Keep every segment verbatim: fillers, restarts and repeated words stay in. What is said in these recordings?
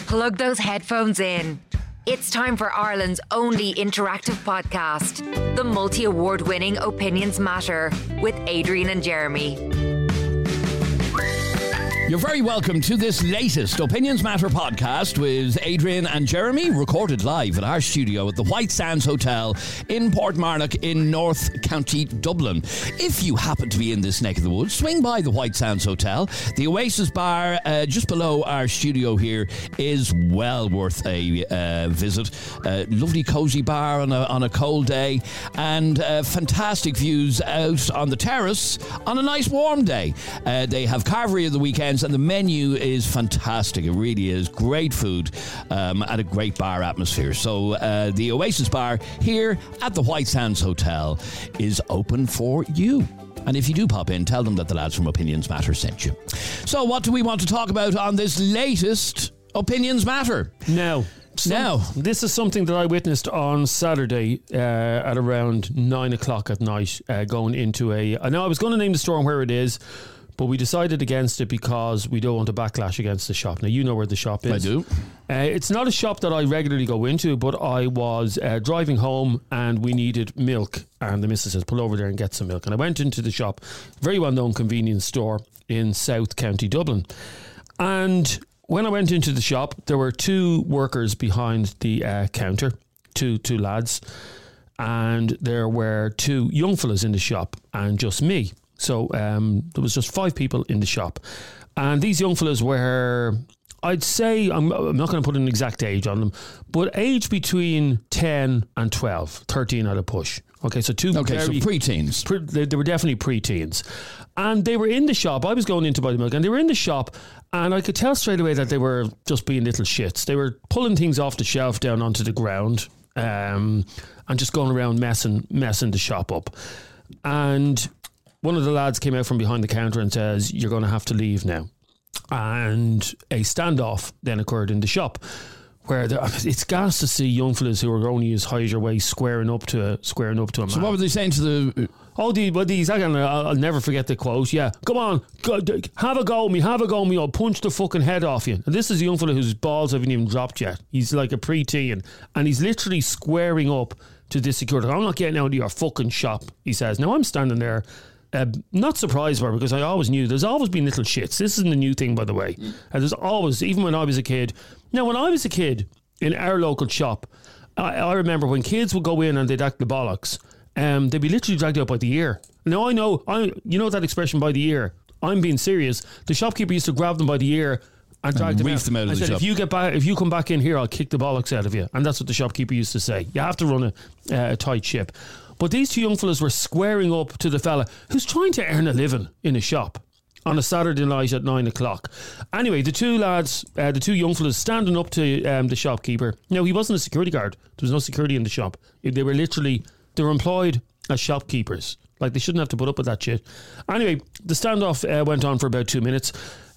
Plug those headphones in. It's time for Ireland's only interactive podcast, the multi-award winning Opinions Matter with Adrian and Jeremy. You're very welcome to this latest Opinions Matter podcast with Adrian and Jeremy, recorded live at our studio at the White Sands Hotel in Portmarnock in North County Dublin. If you happen to be in this neck of the woods, swing by the White Sands Hotel. The Oasis Bar uh, just below our studio here is well worth a uh, visit. Uh, lovely cosy bar on a, on a cold day, and uh, fantastic views out on the terrace on a nice warm day. Uh, they have carvery of the weekends, and the menu is fantastic. It really is. Great food um, and a great bar atmosphere. So uh, the Oasis Bar here at the White Sands Hotel is open for you. And if you do pop in, tell them that the lads from Opinions Matter sent you. So what do we want to talk about on this latest Opinions Matter? Now, some, now, this is something that I witnessed on Saturday uh, at around nine o'clock at night, uh, going into a... I know I was going to name the store and where it is, but we decided against it because we don't want a backlash against the shop. Now, you know where the shop is. I do. Uh, it's not a shop that I regularly go into, but I was uh, driving home and we needed milk. And the missus says, pull over there and get some milk. And I went into the shop, very well-known convenience store in South County Dublin. And when I went into the shop, there were two workers behind the uh, counter, two two lads. And there were two young fellas in the shop and just me. So um, there was just five people in the shop. And these young fellas were, I'd say, I'm, I'm not going to put an exact age on them, but age between ten and twelve, thirteen at a push. Okay, so two Okay, very, so pre-teens. Pre, they, they were definitely pre-teens. And they were in the shop. I was going in to buy the milk, and they were in the shop, and I could tell straight away that they were just being little shits. They were pulling things off the shelf down onto the ground um, and just going around messing, messing the shop up. And one of the lads came out from behind the counter and says, you're going to have to leave now. And a standoff then occurred in the shop where there, it's gas to see young fellas who are only as high as your waist squaring up to a, squaring up to a man. So what were they saying to the... Oh, the, well, these, I'll, I'll never forget the quote. Yeah, come on, go, have a go at me, have a go at me, I'll punch the fucking head off you. And this is a young fella whose balls haven't even dropped yet. He's like a pre-teen, and he's literally squaring up to this security. I'm not getting out of your fucking shop, he says. Now I'm standing there, Uh, not surprised by her, because I always knew there's always been little shits. This isn't a new thing, by the way. And there's always, even when I was a kid. Now, when I was a kid in our local shop, I, I remember when kids would go in and they'd act the bollocks, um, they'd be literally dragged out by the ear. Now, I know, I you know that expression, by the ear. I'm being serious. The shopkeeper used to grab them by the ear and drag and them reef out. them out of I the said, shop. if you get back, if you come back in here, I'll kick the bollocks out of you. And that's what the shopkeeper used to say. You have to run a, uh, a tight ship. But these two young fellas were squaring up to the fella who's trying to earn a living in a shop on a Saturday night at nine o'clock. Anyway, the two lads, uh, the two young fellas standing up to um, the shopkeeper. Now, he wasn't a security guard. There was no security in the shop. They were literally, they were employed as shopkeepers. Like, they shouldn't have to put up with that shit. Anyway, the standoff uh, went on for about two minutes.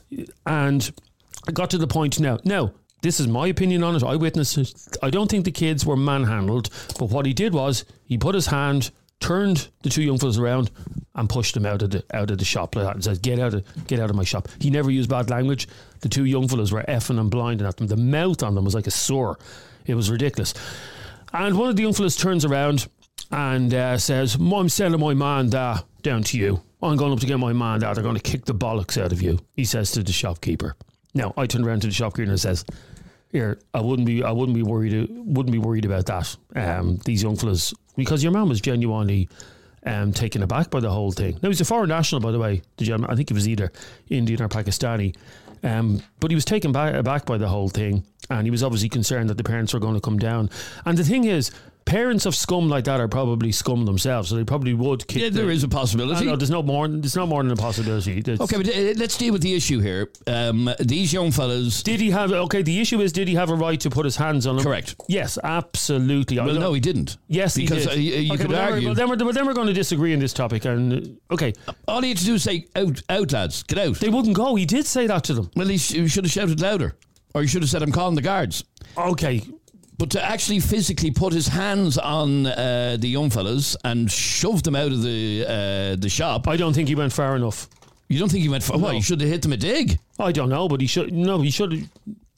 And I got to the point now. Now, this is my opinion on it. I witnessed it. I don't think the kids were manhandled, but what he did was he put his hand, turned the two young fellas around, and pushed them out of the out of the shop like that, and said, "Get out of get out of my shop." He never used bad language. The two young fellas were effing and blinding at them. The mouth on them was like a sore. It was ridiculous. And one of the young fellas turns around and uh, says, "I'm sending my man da down to you. I'm going up to get my man da. They're going to kick the bollocks out of you," he says to the shopkeeper. Now, I turned around to the shopkeeper and says, "Here, I wouldn't be, I wouldn't be worried, wouldn't be worried about that. Um, these young fellas, because your man was genuinely um, taken aback by the whole thing. Now, he's a foreign national, by the way. The gentleman, I think he was either Indian or Pakistani, um, but he was taken back, aback by the whole thing, and he was obviously concerned that the parents were going to come down. And the thing is, parents of scum like that are probably scum themselves, so they probably would kick. Yeah, there the, is a possibility. No, there's no more. There's not more than a possibility. There's, Okay, but uh, let's deal with the issue here. Um, these young fellas. Did he have? Okay, the issue is, did he have a right to put his hands on them? Correct. Yes, absolutely. Well, no, he didn't. Yes, because he did. Uh, you okay, could well, argue. Then we're, well, then we're going to disagree on this topic. And uh, okay, all he had to do is say, "Out, out, lads, get out." They wouldn't go. He did say that to them. Well, he, sh- he should have shouted louder, or he should have said, "I'm calling the guards." Okay. But to actually physically put his hands on uh, the young fellas and shove them out of the uh, the shop, I don't think he went far enough. You don't think he went far? No. Well, he should have hit them a dig. I don't know, but he should. No, he should.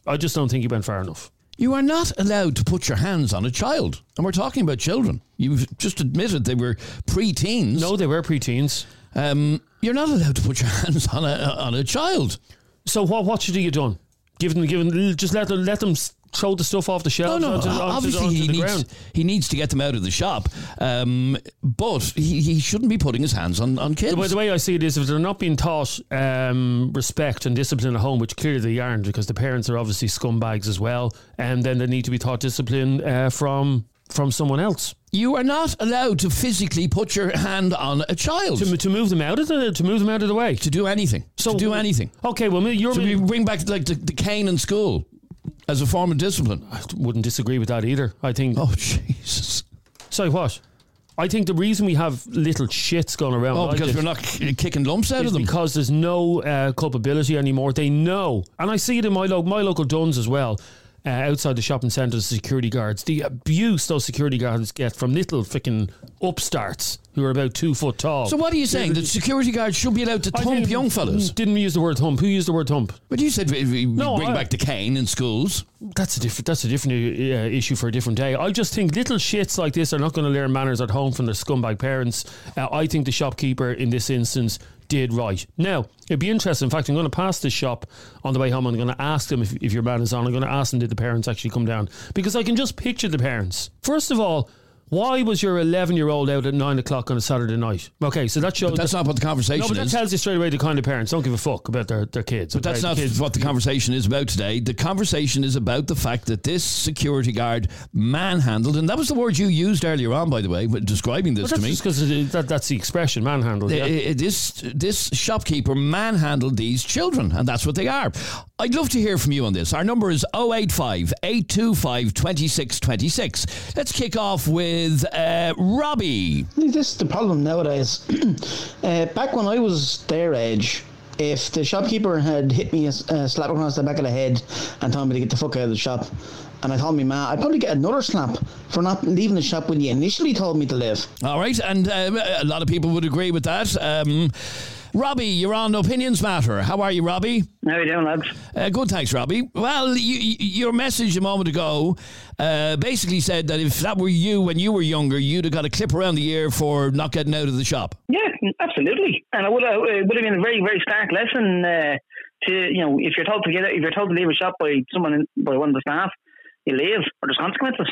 I just don't think he went far enough. You are not allowed to put your hands on a child. And we're talking about children. You've just admitted they were pre-teens. No, they were pre-teens. Um, you're not allowed to put your hands on a on a child. So what what should he have done? Give them, give them, just let them, let them throw the stuff off the shelves. Oh, no, onto, onto, obviously onto he the needs ground. he needs to get them out of the shop, um, but he, he shouldn't be putting his hands on, on kids. The way, the way I see it is, if they're not being taught um, respect and discipline at home, which clearly they aren't, because the parents are obviously scumbags as well, and then they need to be taught discipline uh, from from someone else. You are not allowed to physically put your hand on a child To, to move them out of the to move them out of the way. to do anything. So to do anything. Okay, well, you're. So we bring back like the, the cane in school as a form of discipline. I wouldn't disagree with that either. I think. Oh Jesus! Sorry, what? I think the reason we have little shits going around. Oh, like because this we're not k- kicking lumps out is of them. because there's no uh, culpability anymore. They know, and I see it in my lo- my local Duns as well. Uh, outside the shopping centres, security guards, the abuse those security guards get from little freaking upstarts who are about two foot tall. So what are you saying? That security guards should be allowed to I thump didn't- young fellas? Didn't use the word thump. Who used the word thump? But you said we, we No, bring I- back the cane in schools. That's a different. That's a different uh, issue for a different day. I just think little shits like this are not going to learn manners at home from their scumbag parents. Uh, I think the shopkeeper in this instance did right. Now, it'd be interesting. In fact, I'm going to pass this shop on the way home. I'm going to ask them if, if your man is on. I'm going to ask them, did the parents actually come down? Because I can just picture the parents. First of all, why was your eleven-year-old out at nine o'clock on a Saturday night? Okay, so that shows... But that's not what the conversation No, but that is. tells you straight away the kind of parents don't give a fuck about their, their kids. But that's okay? not The kids, what the conversation is about today. The conversation is about the fact that this security guard manhandled, and that was the word you used earlier on, by the way, when describing this But to that's me. just because that, that's the expression, manhandled. Uh, Yeah? uh, This this shopkeeper manhandled these children, and that's what they are. I'd love to hear from you on this. Our number is oh eight five, eight two five, two six two six. Let's kick off with uh, Robbie. This is the problem nowadays. uh, back when I was their age, if the shopkeeper had hit me a, a slap across the back of the head and told me to get the fuck out of the shop, and I told me ma, I'd probably get another slap for not leaving the shop when you initially told me to leave. All right, and uh, a lot of people would agree with that. Um, Robbie, you're on Opinions Matter. How are you, Robbie? How you doing, lads? Uh, good, thanks, Robbie. Well, you, you, your message a moment ago uh, basically said that if that were you when you were younger, you'd have got a clip around the ear for not getting out of the shop. Yeah, absolutely. And it would have, it would have been a very, very stark lesson uh, to, you know, if you're told to get out, if you're told to leave a shop by someone, in, by one of the staff, you leave, or there's consequences.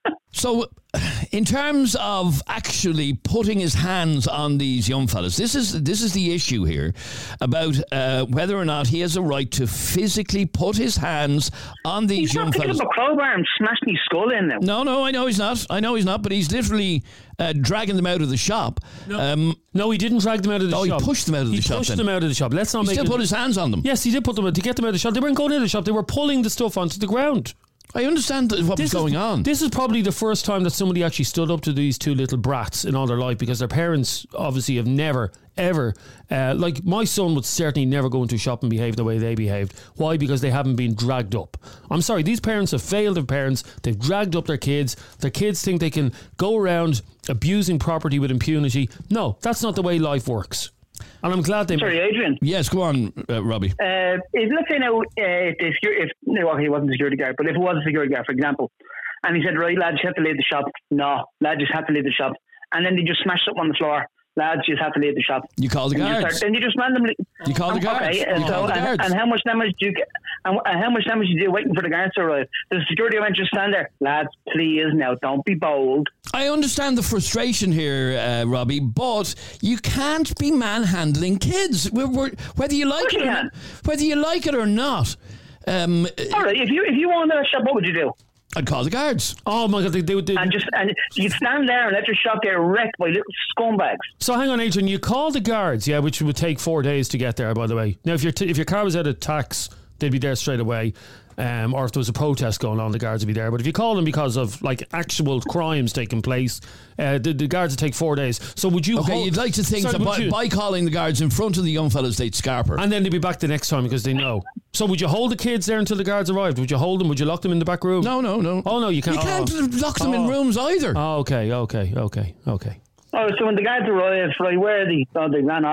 So, in terms of actually putting his hands on these young fellas, this is this is the issue here about uh, whether or not he has a right to physically put his hands on these He's young not picking fellas. up a crowbar and smashing his skull in now. No, no, I know he's not. I know he's not, but he's literally uh, dragging them out of the shop. No. Um, No, he didn't drag them out of the Oh, he shop. pushed them out of he the shop pushed then. them out of the shop. Let's not he make still it. put his hands on them. Yes, he did put them out to get them out of the shop. They weren't going out of the shop. They were pulling the stuff onto the ground. I understand what was This going is, on. This is probably the first time that somebody actually stood up to these two little brats in all their life, because their parents obviously have never, ever, uh, like my son would certainly never go into a shop and behave the way they behaved. Why? Because they haven't been dragged up. I'm sorry, these parents have failed as parents. They've dragged up their kids. Their kids think they can go around abusing property with impunity. No, that's not the way life works. And I'm glad they... Sorry, Adrian. Yes, go on, uh, Robbie. Uh, if, let's say now, uh, if, the secu- if no, okay, he wasn't a security guard, but if it was a security guard, for example, and he said, right, lads, you have to leave the shop. No, lads, just have to leave the shop. And then they just smashed something on the floor. Lads, you just have to leave the shop. You call the And you guards. start- Then you just randomly... You call the guards. Okay, and, You so, call the and, guards. and how much damage do you get? And, and how much damage do you do waiting for the guards to arrive? The security man just stand there. Lads, please, now, don't be bold. I understand the frustration here, uh, Robbie, but you can't be manhandling kids. We're, we're, whether you like course it, you or can. not, whether you like it or not. Um, All right, if you if you owned that shop, what would you do? I'd call the guards. Oh my God, they, they, they, And just and you'd stand there and let your shop get wrecked by little scumbags. So hang on, Adrian. You call the guards, yeah, which would take four days to get there. By the way, now if your t- if your car was out of tax, they'd be there straight away. Um, or if there was a protest going on, the guards would be there. But if you call them because of like actual crimes taking place, uh, the, the guards would take four days. So would you? Okay, hold- you'd like to think Sorry, that would by, you- by calling the guards in front of the young fellas, they'd scarp her. and then they'd be back the next time because they know. So would you hold the kids there until the guards arrived? Would you hold them? Would you lock them in the back room? no, no, no. Oh no, you can't. You can't oh. lock them in Oh. rooms either. Oh, okay, okay, okay, okay. Oh, so when the guards arrived, right, where are they? Oh, they ran off.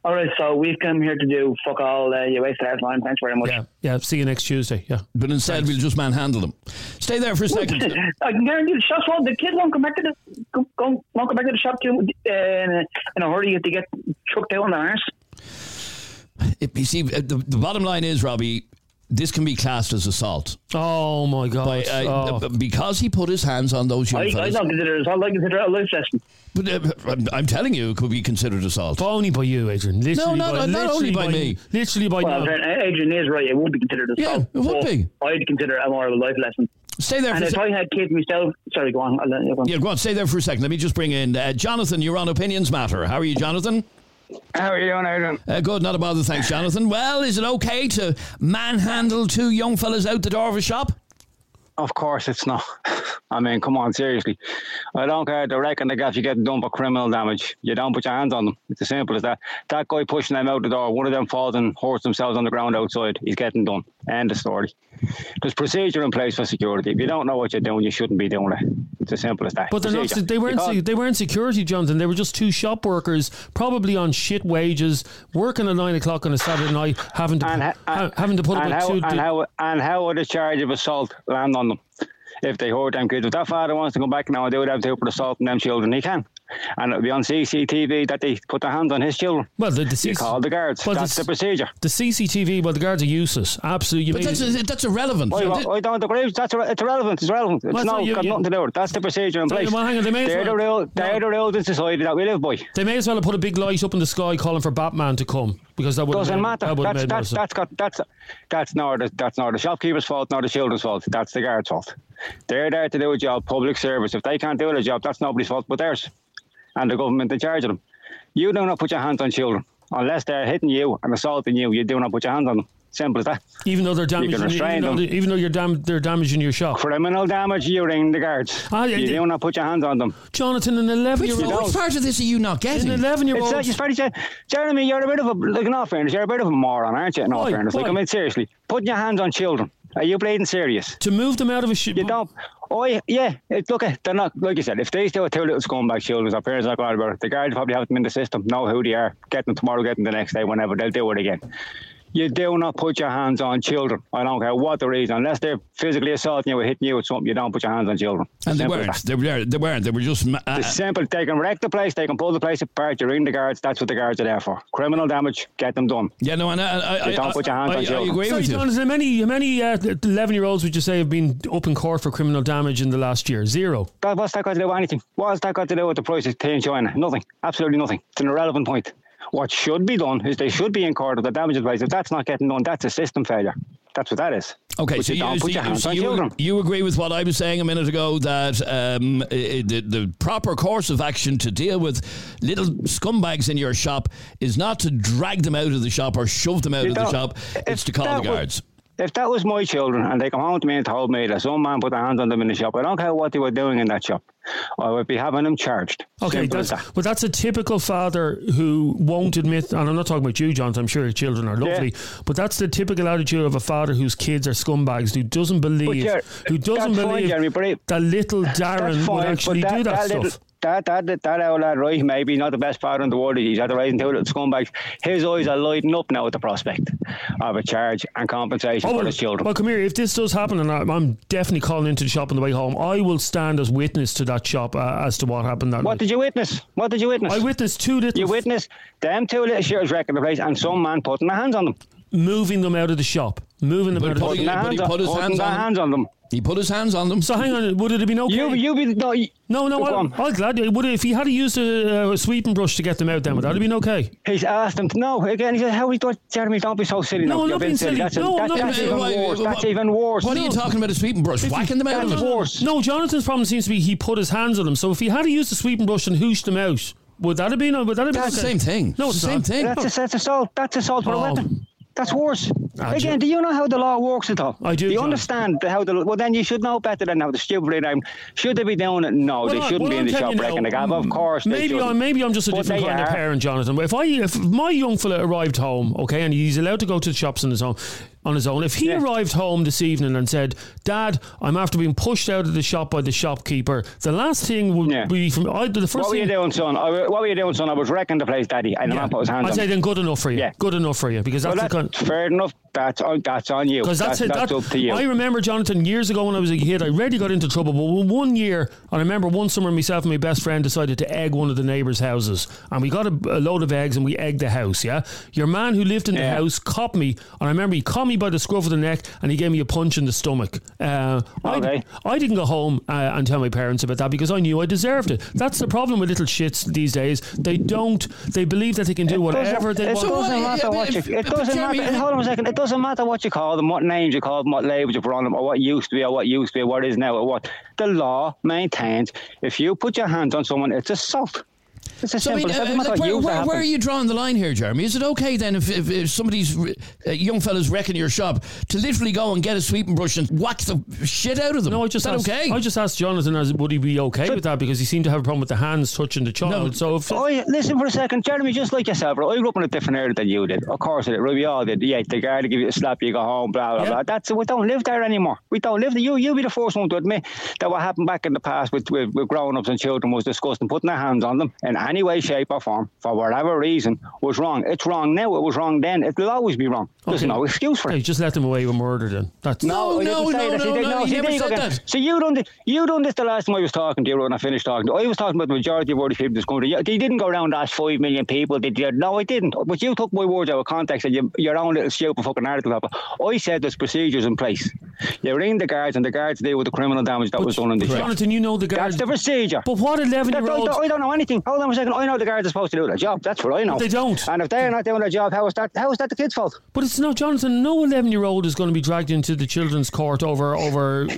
All right, so we've come here to do fuck all. Uh, you wasted our time. Thanks very much. Yeah, yeah. See you next Tuesday. Yeah, but instead Thanks. we'll just manhandle them. Stay there for a second. I can guarantee the shops won't. The kids won't come back to the go, go, won't come back to the shop to, uh, in, a, in a hurry if they get chucked out on their arse. You see, the, the bottom line is, Robbie, this can be classed as assault. Oh my God! By, uh, oh. Because he put his hands on those young I, fellas. I don't consider it assault. I consider it a life lesson. But uh, I'm, I'm telling you, it could be considered assault. But only by you, Adrian. Literally no, no, by, not, not only by, by me. Literally by well, you. Adrian is right. It would be considered assault. Yeah, it would be. I'd consider it more of a life lesson. Stay there. And for if se- I had kids myself, sorry, go on. I'll let you go on. Yeah, go on. Stay there for a second. Let me just bring in uh, Jonathan. You're on Opinions Matter. How are you, Jonathan? How are you doing, Adrian? Uh, good, not a bother, thanks, Jonathan. Well, is it okay to manhandle two young fellas out the door of a shop? Of course it's not. I mean, come on, seriously. I don't care. They reckon the gaff you get done for criminal damage. You don't put your hands on them. It's as simple as that. That guy pushing them out the door, one of them falls and hurts themselves on the ground outside. He's getting done. End of story. There's procedure in place for security. If you don't know what you're doing, you shouldn't be doing it. It's as simple as that. But they're not, they weren't because they weren't security, Jonathan. They were just two shop workers, probably on shit wages, working at nine o'clock on a Saturday night, having to and, ha- and, having to put and up how, with two. And how, and how would a charge of assault land on them if they hurt them kids? If that father wants to come back now and do it, have to put assault on them children, he can. And it'll be on C C T V that they put their hands on his children. Well, the, the you C C- call the guards. well, that's the, the procedure. The C C T V, well, the guards are useless. Absolutely. But that's, a, that's irrelevant. I, I don't agree. That's a, it's irrelevant. It's irrelevant. It's well, no, so you, got you, nothing to do with it. That's the procedure in so, place. Well, hang on, they may they're as well, the real, they're no. the rules in society that we live by. They may as well have put a big light up in the sky calling for Batman to come, because that would doesn't made, matter. That that's that's that's got that's that's not the, that's not the shopkeeper's fault, not the children's fault. That's the guard's fault. They're there to do a job, public service. If they can't do the job, that's nobody's fault but theirs, and the government in charge of them. You do not put your hands on children unless they're hitting you and assaulting you. You do not put your hands on them. Simple as that. Even though they're damaging, you even though, they, even though you're dam- they're damaging your shop. Criminal damage, you ring the guards. Ah, yeah, you do not put your hands on them. Jonathan, an eleven-year-old. Which part of this are you not getting? An eleven-year-old. It's, it's very, Jeremy, you're a bit of a, like, in all fairness, you're a bit of a moron, aren't you? In all Why? fairness, Why? like, I mean, seriously, putting your hands on children. Are you bleeding serious? To move them out of a ship. You don't. Oh, yeah. It, look, they're not, like you said, if they still have two little scumbag children, our parents are not glad about it. The guards probably have them in the system, know who they are, get them tomorrow, get them the next day, whenever, they'll do it again. You do not put your hands on children. I don't care what the reason. Unless they're physically assaulting you or hitting you with something, you don't put your hands on children. And they weren't. They were. They weren't. They were just. Uh, it's simple. They can wreck the place. They can pull the place apart. You ring the guards. That's what the guards are there for. Criminal damage. Get them done. Yeah, no, and I, I, you don't I, put your hands I, on I, children. I agree Sorry, with you. Jonathan, how many, how many uh, eleven-year-olds would you say have been up in court for criminal damage in the last year? Zero. That, what's that got to do with anything? What's that got to do with the price of tea in China? Nothing. Absolutely nothing. It's an irrelevant point. What should be done is they should be in court of the damages place. If that's not getting done, that's a system failure. That's what that is. Okay, but so you, you, don't so put your you, hands so on you, children. you agree with what I was saying a minute ago, that um, it, the, the proper course of action to deal with little scumbags in your shop is not to drag them out of the shop or shove them out You of the don't- shop. It's to call the guards. Was, if that was my children and they come home to me and told me that some man put their hands on them in the shop, I don't care what they were doing in that shop, I would be having them charged. Okay, Simple that's, as that. but that's a typical father who won't admit, and I'm not talking about you, Jonathan, I'm sure your children are lovely, Yeah. but that's the typical attitude of a father whose kids are scumbags, who doesn't believe, Jer- who doesn't that's fine, believe Jeremy, but it- that little That's Darren fine, would but actually do that, that stuff. Little, that, that, that, that old lad, right, maybe not the best father in the world, he's had to raise two little scumbags. His eyes are lighting up now at the prospect of a charge and compensation Oh, for well, his children. well, come here. If this does happen, and I'm I'm definitely calling into the shop on the way home, I will stand as witness to that shop uh, as to what happened that What night. did you witness? What did you witness? I witnessed two little You witnessed them two little shitters wrecking the place and some man putting their hands on them. moving them out of the shop, moving them But out of the putting- shop. Their but he hands put his on, hands putting their on- hands on them. He put his hands on them. So hang on, would it have been okay? You, you be no. You, no, no, Go I, on. I'm glad. Would it, if he had used a, a sweeping brush to get them out, then would that have been okay? He's asked him. No, again. He said, "How he thought, Jeremy? Don't be so silly." No, now. I'm You're not being being silly. silly. That's, a, No, I'm that's, not that's being even silly. worse. Why- That's even worse. What are you talking about, a sweeping brush? Whacking them out of That's it? worse. No, Jonathan's problem seems to be he put his hands on them. So if he had used a sweeping brush and hooshed them out, would that have been? Would that have been That's the okay? same thing. No, It's it's the same not. thing. That's, a, that's assault. That's assault with Oh. a weapon. That's worse. Ah, Again, Ju- do you know how the law works at all? I do, Do you John. understand the, how the... Well, then you should know better than how the stupid name. Should they be doing it? No, Well, they I- shouldn't well, be in I'm the telling shop you wrecking the now, gab. Of course they Maybe shouldn't. I'm maybe I'm just a But different they kind of are. parent, Jonathan. But if I if my young fella arrived home, okay, and he's allowed to go to the shops in his home, on his own. If he Yeah. arrived home this evening and said, Dad, I'm after being pushed out of the shop by the shopkeeper, the last thing would Yeah. be from I, the first What were thing. you doing, son? I, what were you doing, son? I was wrecking the place, Daddy. And the man put his hands I'd on say me. then good enough for you. Yeah. Good enough for you because Well, that's the that's kind. fair enough. That's on, that's on you. Because that's, that's, it. that's That, up to you. I remember, Jonathan, years ago when I was a kid, I really got into trouble. But one year, and I remember one summer, myself and my best friend decided to egg one of the neighbours' houses, and we got a, a load of eggs and we egged the house. Yeah, your man who lived in the Yeah. house copped me, and I remember he caught me by the scruff of the neck and he gave me a punch in the stomach. Uh, Okay. I, I didn't go home uh, and tell my parents about that because I knew I deserved it. That's the problem with little shits these days. They don't. They believe that they can do whatever they it want. doesn't matter what you. It doesn't Jeremy, matter. Hold on a second. It doesn't matter what you call them, what names you call them, what labels you put on them, or what used to be, or what used to be, or what is now, or what. The law maintains if you put your hands on someone, it's assault. It's as So, I simple mean, as uh, that. Doesn't matter like, what where, used to where, where are happen. you drawing the line here, Jeremy? Is it okay then if, if, if somebody's uh, young fella's wrecking your shop to literally go and get a sweeping brush and whack the shit out of them? No, I just Is that asked, okay? I just asked Jonathan, as would he be okay with that because he seemed to have a problem with the hands touching the child. No. So if, Oh, yeah, listen for a second, Jeremy. Just like yourself, right? I grew up in a different area than you did. Of course, I did. Right? We all did. Yeah, the guy to give you a slap, you go home, blah blah Yeah. blah. That's we don't live there anymore. We don't live there. You you be the first one to admit that what happened back in the past with with, with grown ups and children was disgusting. Putting their hands on them in any way, shape, or form for whatever reason was wrong. It's wrong now. It was wrong then. It'll always be wrong. There's Okay. no excuse for hey, it. just let them away with murder then. That's No, I no, didn't say no, that. See, no, they- no, he see, never there you go said again. that. So you done this. You done this the last time I was talking to you when I finished talking to you. I was talking about the majority of Irish people in this country. You- They didn't go around and ask five million people. Did you? No, I didn't. But you took my words out of context and you, your own little stupid fucking article. Up. I said there's procedures in place. You ring the guards and the guards deal with the criminal damage that was done in the shop. Jonathan, you know the guards. That's the procedure. But what eleven That- year I, olds? don't, I don't know anything. Hold on a second. I know the guards are supposed to do their job. That's what I know. But they don't. And if they're not doing their job, how is that? How is that the kids' fault? But it's not, Jonathan. No eleven year old is going to be dragged into the children's court over over.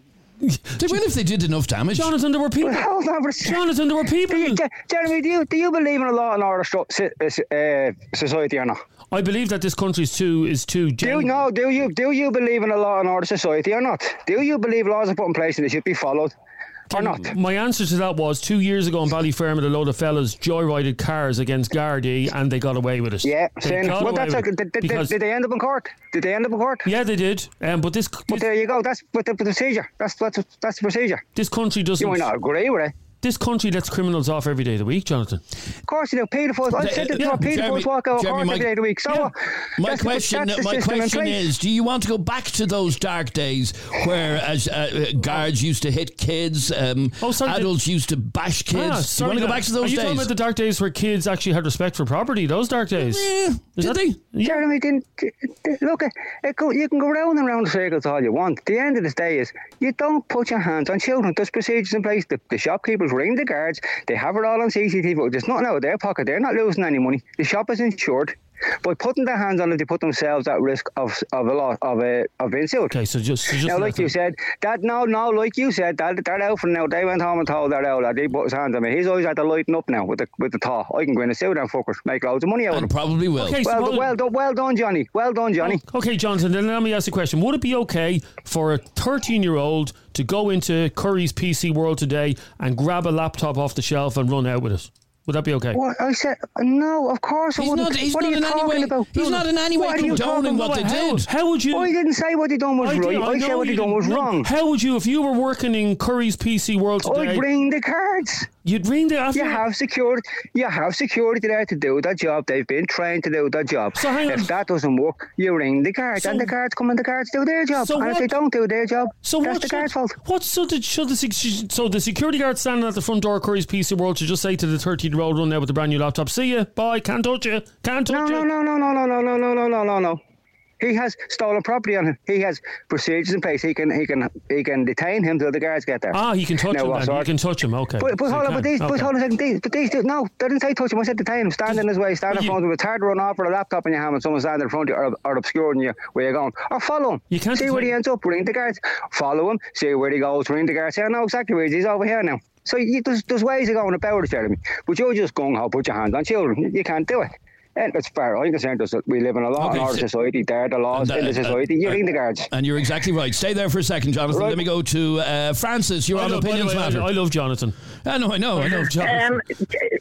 They will if they did enough damage. Jonathan, there were people. Hold on for a second. Jonathan, there were people. Do you, Je- Jeremy, do you do you believe in a law and order stru- si- uh, uh, society or not? I believe that this country is too is too. Do Gen- you no? Do you do you believe in a law and order society or not? Do you believe laws are put in place and they should be followed or not? My answer to that was two years ago in Ballyfermot, a load of fellas joyrided cars against Gardaí and they got away with it. Yeah, They saying, got well, away that's with like, it did, did, because- did they end up in court? Did they end up in court? yeah, they did. Um, but this But this, there you go. That's but the, the procedure. That's that's that's the procedure. this country doesn't. You might not agree with it. This country lets criminals off every day of the week, Jonathan. Of course you do. Paedophiles. I've said that Yeah, yeah, paedophiles Jeremy- walk out of Jeremy, court my- every day of the week. So yeah. what? My That's the- question, that's the my system in question place. is: do you want to go back to those dark days where, as uh, uh, guards used to hit kids, um, Oh, sorry, adults used to bash kids? Ah, do you sorry, want to go Dan. back to Are those you days? talking about the dark days where kids actually had respect for property? Those dark days. Yeah, Is did that- they? Yeah. Jeremy, didn't, look, it go, you can go round and round the circles all you want. The end of the day is you don't put your hands on children. There's procedures in place. The, the shopkeepers ring the guards. They have it all on C C T V. There's nothing out of their pocket. They're not losing any money. The shop is insured. By putting their hands on it, they put themselves at risk of of a lot of a of being sued. Okay, so just, so just Now, let like them- you said, that no, no, like you said, that that outfit now, they went home and told that out lad, he put his hands on me. His eyes had to lighten up now with the with the thought, I can go in and sue them fuckers, make loads of money out of And them. probably will. Okay, so Well, what- well done, well done, Johnny. Well done, Johnny. Okay, Jonathan, then let me ask you a question. Would it be okay for a thirteen-year-old to go into Curry's P C World today and grab a laptop off the shelf and run out with it? Would that be okay? What I said? No, of course I He's wouldn't. not. He's what not are you in any talking way. about? He's not in any way What are you talking condoning what they about? How, did. how would you... I didn't say what he done was I right. did- I, said know what he you done was didn't. No. wrong. How would you, if you were working in Curry's P C World today, I'd bring the cards. you'd ring the... After You have security. You have security there to do that job. They've been trained to do that job. So hang on. If that doesn't work, you ring the guards, So- and the guards come and the guards do their job. So and if what- they don't do their job, So that's what the should, guards' fault. What so the, should the sec- so the security guard standing at the front door of Curry's P C World should just say to the thirteen-year-old run there with the brand new laptop, "See ya, bye, can't touch you, can't No, touch no, you." no, no, no, no, no, no, no, no, no, no, no. He has stolen property on him. He has procedures in place. He can, he can, he can detain him till the guards get there. Ah, he can touch Now, him. what Then. sort? You can touch him. Okay. But, but So hold you on, but can. these, but Okay. hold on a second. These, but these, two- no, they didn't say touch him. I said detain him. Stand in his way. Stand But in you- front of him. It's hard to run off with a laptop in your hand and someone standing in front of you or, or obscuring you where you're going. Or follow him. You can't see where detain- he ends up. Ring the guards. Follow him. See where he goes. Ring the guards. Say, I know exactly where he is. He's over here now. So you, there's, there's ways of going about it, Jeremy. But you're just gung ho, put your hands on children. You, you can't do it. And as far as I'm concerned, there's- we live in a law Okay, and order so- society. There are the laws And, uh, in the society. You uh, ring the guards. And you're exactly right. Stay there for a second, Jonathan. Right. Let me go to uh, Francis. You're I on love, by the Opinions way, I Matter. I love Jonathan. I know, I know, I know. Jonathan. Um,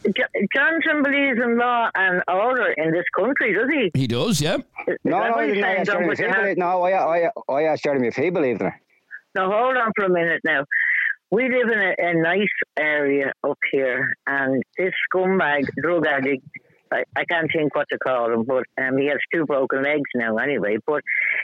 Johnson believes in law and order in this country, does he? He does, yeah. Is No, that no, what I he's didn't saying, ask don't Jeremy put if he your hand- believed. No, I, I, I asked Jeremy if he believed in it. Now, hold on for a minute now. We live in a, a nice area up here, and this scumbag, drug addict, I, I can't think what to call him, but um, he has two broken legs now anyway, but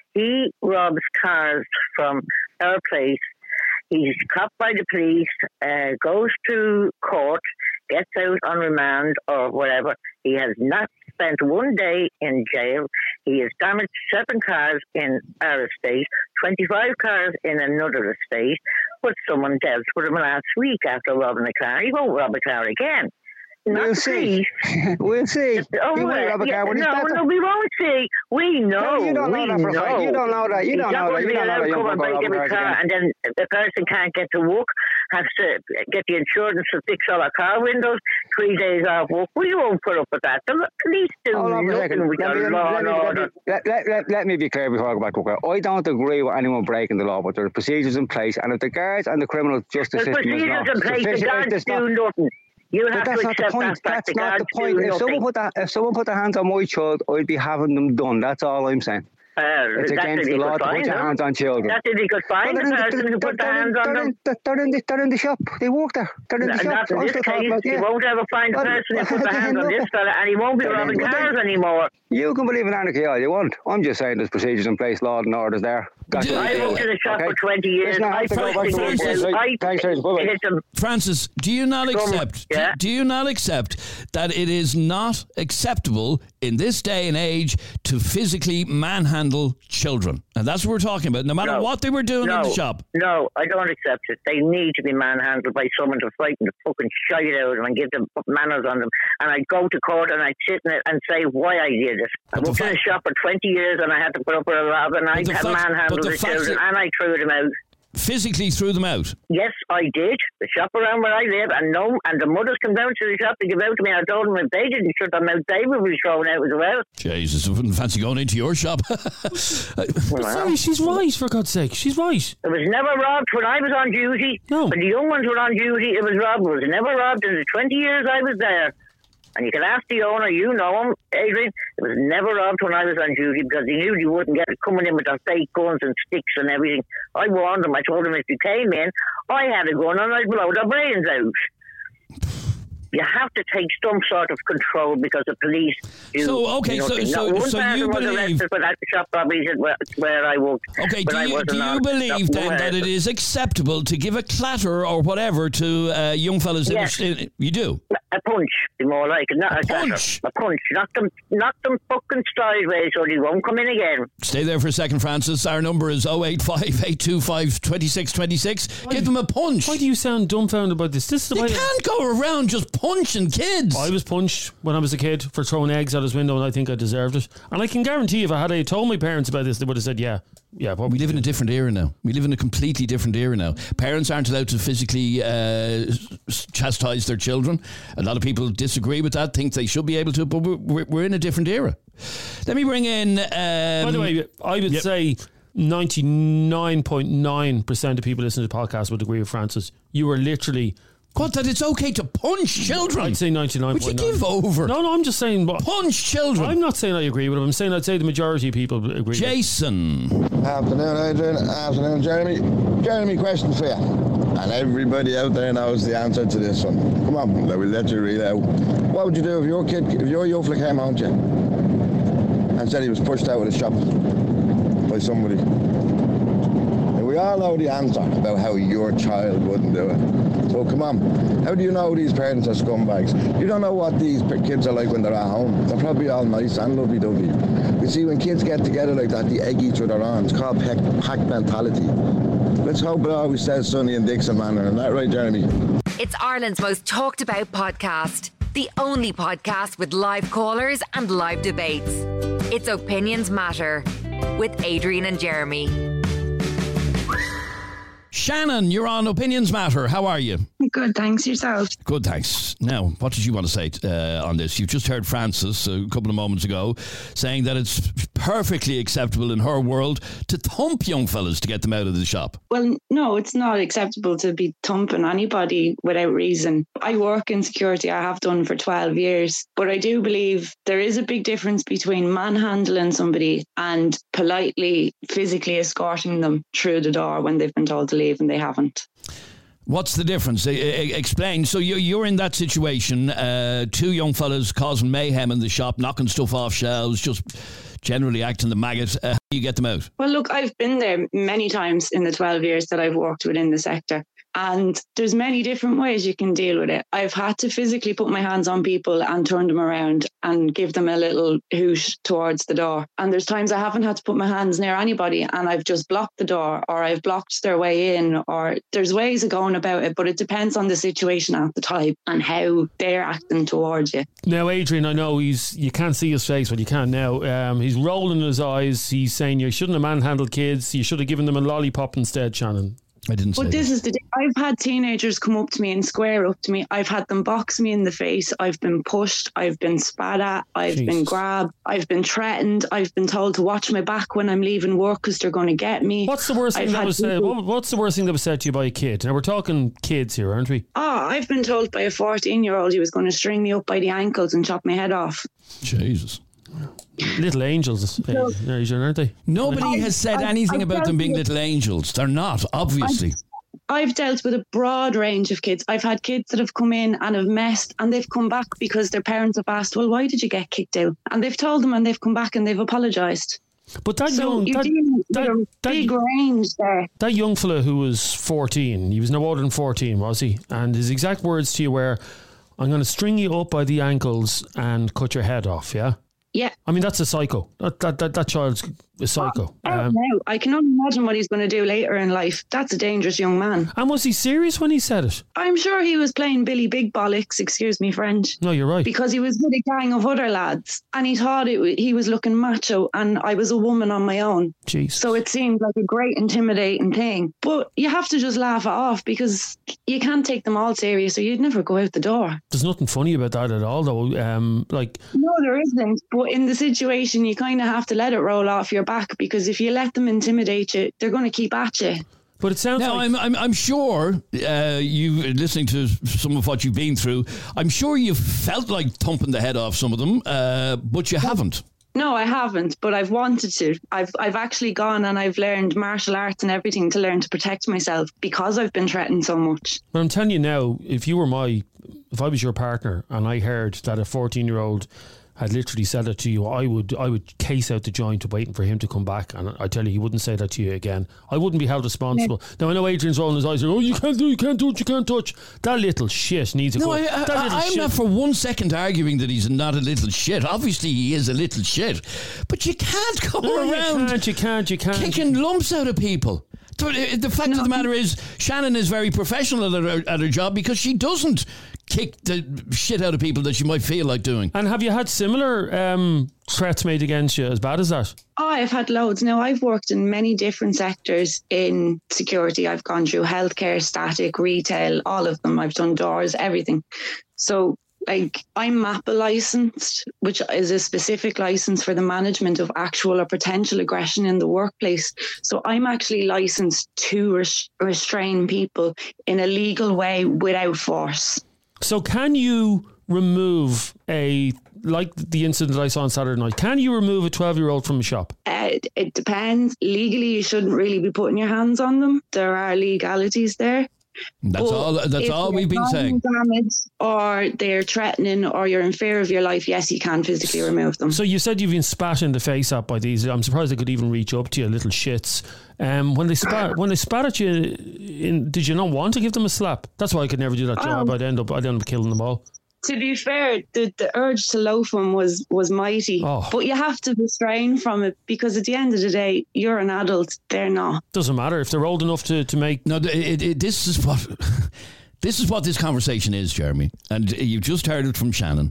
he robs cars from our place. He's caught by the police, uh, goes to court, gets out on remand or whatever. He has not spent one day in jail. He has damaged seven cars in our estate, twenty-five cars in another estate, but someone dealt with him last week after robbing a car. He won't rob a car again. Not We'll the see. police. We'll see. Oh, He will well, rob a yeah, car when he's no, better. no, we won't see. We know. No, you don't know we that for a fact. know. You don't know that. You He's don't not know going that. to You be don't know allowed that. to You come don't and go break rob every cars car, again. and then the person can't get to work, has to get the insurance to fix all our car windows, three days off work. We won't put up with that. The police do Hold on for a second. nothing with Let me, their law let, and me, let, order. me, let, let, let, let me be clear before I go back to work. I don't agree with anyone breaking the law, but there are procedures in place, and if the guards and the criminal justice There's system is procedures not in place. The sufficient, if guards there's do not, nothing. You but have that's to not the accept point. that fact. That's The not guards the point. do If someone nothing. put that, if someone put their hands on my child, I'd be having them done. That's all I'm saying. Uh, It's that's against the illegal law to fine, put your no? hands on children. That's illegal fine. Well, The they're in person the- who put they're- their hands they're on in- them. they're- They're in the they're in the shop. They work there. They're in the Not shop. in I'm this still case. talking about You yeah. won't ever find a Well, person who put well, their hands on look, this fella, and he won't be well, robbing well, cars anymore. You can believe in anarchy all you want. I'm just saying there's procedures in place, law and orders there. That's Yeah, what I I worked do. in the shop Okay? for twenty years. Listen, I I have to go first back to thing work, he boys, did, right? I Thanks, James. Bye-bye. hit them. Francis, do you not Come on. accept? do- Yeah. Do you not accept that it is not acceptable in this day and age to physically manhandle children? And that's what we're talking about. No matter No. what they were doing no, in the shop. No, I don't accept it. They need to be manhandled by someone to frighten the fucking shite out of them and give them put manners on them. And I'd go to court and I'd sit in it and say why I did it. I But the worked in a fact- shop for twenty years and I had to put up with a lot and I the had fact- manhandled but the the fact children that- and I threw them out. Physically threw them out. Yes, I did. The shop around where I live, and no, and the mothers come down to the shop to give out to me. I told them if they didn't shut them out, they would be thrown out as well. Jesus, I wouldn't fancy going into your shop. Sorry, she's right, for God's sake. She's right. It was never robbed when I was on duty. No. When the young ones were on duty, it was robbed. It was never robbed in the twenty years I was there. And you can ask the owner, you know him, Adrian. It was never robbed when I was on duty because he knew you wouldn't get it coming in with their fake guns and sticks and everything. I warned them. I told them if you came in, I had a gun and I'd blow their brains out. You have to take some sort of control because the police do So, okay, so- nothing. so- Not one so person you was believe- arrested for that shop robberies at where, where I worked. Okay, but do I you, wasn't do you on- believe not then one that it arrested. is acceptable to give a clatter or whatever to uh, young fellas? in Yes. the- in- you do? A punch, be more like it, not a, A clatter. punch? A punch. Knock them, knock them fucking sideways or they won't come in again. Stay there for a second, Francis. Our number is oh eight five, eight two five, two six two six. Give them a punch. Why do you sound dumbfounded about this? This is the You way. can't go around just punching kids. I was punched when I was a kid for throwing eggs out his window, and I think I deserved it. And I can guarantee if I had I told my parents about this, they would have said, yeah, yeah. What We live in a different era now. We live in a completely different era now. Parents aren't allowed to physically uh, s- chastise their children. A lot of people disagree with that, think they should be able to, but we're, we're, we're in a different era. Let me bring in... Um, By the way, I would yep. say ninety-nine point nine percent of people listening to the podcast would agree with Francis. You were literally... what, that it's okay to punch children? I'd say ninety-nine Would you point nine. give over? No, no, I'm just saying... What, Punch children. I'm not saying I agree with him. I'm saying I'd say the majority of people agree with him. Jason. Afternoon, Adrian. Afternoon, Jeremy. Jeremy, question for you. And everybody out there knows the answer to this one. Come on, we'll let you read out. What would you do if your kid, if your young fella came home to you and said he was pushed out of the shop by somebody? And we all know the answer about how your child wouldn't do it. So come on, how do you know these parents are scumbags? You don't know what these p- kids are like when they're at home. They're probably all nice and lovey-dovey. You see, when kids get together like that, they egg each other on. It's called pack, pack mentality. Let's hope it always says Sonny and Dixon manner. Isn't that right, Jeremy? It's Ireland's most talked about podcast. The only podcast with live callers and live debates. It's Opinions Matter with Adrian and Jeremy. Shannon, you're on Opinions Matter. How are you? Good, thanks. Yourself? Good, thanks. Now, what did you want to say uh, on this? You've just heard Frances a couple of moments ago saying that it's perfectly acceptable in her world to thump young fellas to get them out of the shop. Well, no, it's not acceptable to be thumping anybody without reason. I work in security. I have done for twelve years. But I do believe there is a big difference between manhandling somebody and politely, physically escorting them through the door when they've been told to leave and they haven't. What's the difference? E- e- explain. So you're, you're in that situation, uh, two young fellas causing mayhem in the shop, knocking stuff off shelves, just generally acting the maggot. Uh, how do you get them out? Well, look, I've been there many times in the twelve years that I've worked within the sector. And there's many different ways you can deal with it. I've had to physically put my hands on people and turn them around and give them a little hoosh towards the door. And there's times I haven't had to put my hands near anybody and I've just blocked the door, or I've blocked their way in, or there's ways of going about it, but it depends on the situation at the time and how they're acting towards you. Now, Adrian, I know he's you can't see his face, but you can now. Um, he's rolling his eyes. He's saying you shouldn't have manhandled kids. You should have given them a lollipop instead, Shannon. I didn't say But this that. is the I've had teenagers come up to me and square up to me. I've had them box me in the face. I've been pushed. I've been spat at. I've Jesus. been grabbed. I've been threatened. I've been told to watch my back when I'm leaving work because they're going to get me. What's the worst thing I've that had was said? people- What, what's the worst thing that was said to you by a kid? Now we're talking kids here, aren't we? Oh, I've been told by a fourteen-year-old he was going to string me up by the ankles and chop my head off. Jesus. Little angels, Adrian, aren't they? Nobody has said I- anything I about them felt being it- little angels. They're not, obviously. I've dealt with a broad range of kids. I've had kids that have come in and have messed and they've come back because their parents have asked, well, why did you get kicked out? And they've told them and they've come back and they've apologised. But that So young, you're that, dealing with that, a that, big range there. that young fella who was fourteen, he was no older than fourteen, was he? And his exact words to you were, I'm going to string you up by the ankles and cut your head off, yeah? Yeah. I mean, that's a psycho. That that that, that child's a psycho. I don't Um, know. I can only imagine what he's going to do later in life. That's a dangerous young man. and was he serious when he said it? I'm sure he was playing Billy Big Bollocks, excuse me, French, No, you're right. because he was with a gang of other lads and he thought it, wa- he was looking macho and I was a woman on my own. Jeez. So it seemed like a great intimidating thing. But you have to just laugh it off because you can't take them all serious or you'd never go out the door. There's nothing funny about that at all, though. Um, like, No, there isn't. But in the situation, you kind of have to let it roll off your back because if you let them intimidate you, they're going to keep at you. but it sounds Now, like I'm, I'm, I'm sure uh, you, listening to some of what you've been through, I'm sure you've felt like thumping the head off some of them, uh, but you haven't. No, I haven't, but I've wanted to. I've I've actually gone and I've learned martial arts and everything to learn to protect myself because I've been threatened so much. But I'm telling you now, if you were my, if I was your partner and I heard that a fourteen-year-old had literally said it to you, I would I would case out the joint waiting for him to come back. And I tell you, he wouldn't say that to you again. I wouldn't be held responsible. Now, I know Adrian's rolling his eyes, saying, oh, you can't do, you can't touch, you can't touch. That little shit needs a No, good... I, that I, little I'm shit. not for one second arguing that he's not a little shit. Obviously, he is a little shit. But you can't go No, around you can't, you can't, you can't. kicking lumps out of people. The the fact of the matter is, Shannon is very professional at her, at her job because she doesn't kick the shit out of people that she might feel like doing. And have you had similar um, threats made against you as bad as that? Oh, I've had loads. Now, I've worked in many different sectors in security. I've gone through healthcare, static, retail, all of them. I've done doors, everything. So, like, I'm MAPA licensed, which is a specific license for the management of actual or potential aggression in the workplace. So I'm actually licensed to res- restrain people in a legal way without force. So can you remove a, like the incident that I saw on Saturday night, can you remove a twelve-year-old from a shop? Uh, it, it depends. Legally, you shouldn't really be putting your hands on them. There are legalities there. That's But all. That's if all they're we've been saying. causing damage or they're threatening or you're in fear of your life, yes, you can physically remove them. So you said you've been spat in the face at by these. I'm surprised they could even reach up to you, little shits. Um, when they spat, when they spat at you, in, did you not want to give them a slap? That's why I could never do that job. Oh. I'd end up, I'd end up killing them all. To be fair, the, the urge to loaf them was, was mighty. Oh. But you have to restrain from it because at the end of the day, you're an adult, they're not. Doesn't matter if they're old enough to, to make. No, it, it, this is what this is what this conversation is, Jeremy. And you just heard it from Shannon.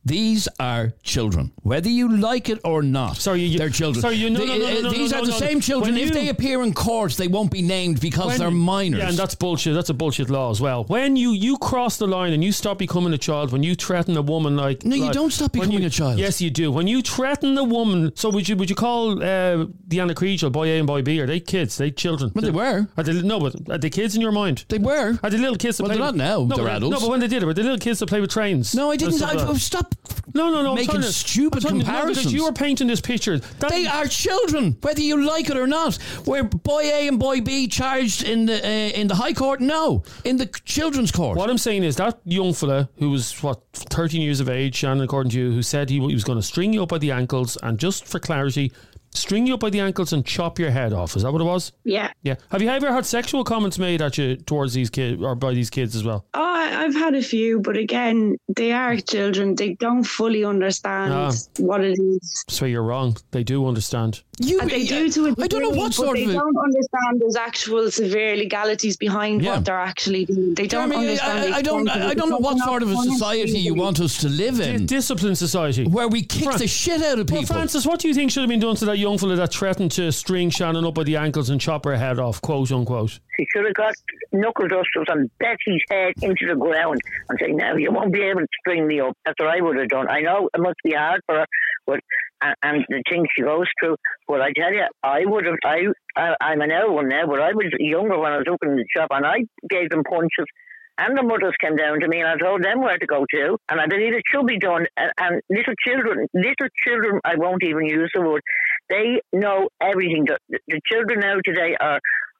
These are children, whether you like it or not. Sorry, you, they're children. Sorry, you, no, the, no, no, no, no, These no, are no, the no, same no. children. When If you, they appear in court, they won't be named because when, they're minors. Yeah, and that's bullshit. That's a bullshit law as well. When you, you cross the line and you stop becoming a child, when you threaten a woman like no, you like, don't stop becoming you, a child. Yes, you do. When you threaten a woman, so would you would you call uh, Deanna Creechel boy A and boy B? Are they kids? Are they children? Well, they were. Are they, no, but are they kids in your mind? They were. Are they little kids that well, play they're with, not now. No, they're but, adults. No, but when they did it, were they little kids that play with trains? No, I didn't. I, like stop. No, no, no. Making to, stupid comparisons. No, because you were painting this picture. That, they are children, whether you like it or not. Where boy A and boy B charged in the uh, in the High Court? No, in the children's court. What I'm saying is that young fella who was what thirteen years of age, Shannon, according to you, who said he, he was going to string you up by the ankles, and just for clarity, string you up by the ankles and chop your head off. Is that what it was? Yeah. Yeah. Have you ever had sexual comments made at you towards these kids or by these kids as well? Oh, I- I've had a few, but again, they are children. They don't fully understand Ah. what it is. So you're wrong. They do understand. You, And they do to a degree, I don't know what but sort they of. A, don't understand there's actual severe legalities behind Yeah. what they're actually doing. They don't Jeremy, understand. I, the I don't. extent of I it don't know because what they're sort of a not society you punished want us to live D- in, discipline society. where we kick Fran- the shit out of Well, people. Francis, what do you think should have been done to that young fella that threatened to string Shannon up by the ankles and chop her head off, quote unquote? She should have got knuckle dusters and bet his head into the ground and say, "Now you won't be able to string me up." That's what I would have done. I know it must be hard for her, but and, and the things she goes through. But I tell you, I would have. I, I I'm an old one now, but I was younger when I was opening the shop, and I gave them punches. And the mothers came down to me, and I told them where to go to. And I believe it should be done. And, and little children, little children, I won't even use the word. They know everything. The, the children now today are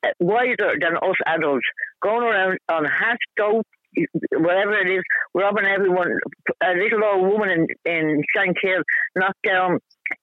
wiser than us adults, going around on hash dope, whatever it is, robbing everyone. A little old woman in, in Shankill knocked down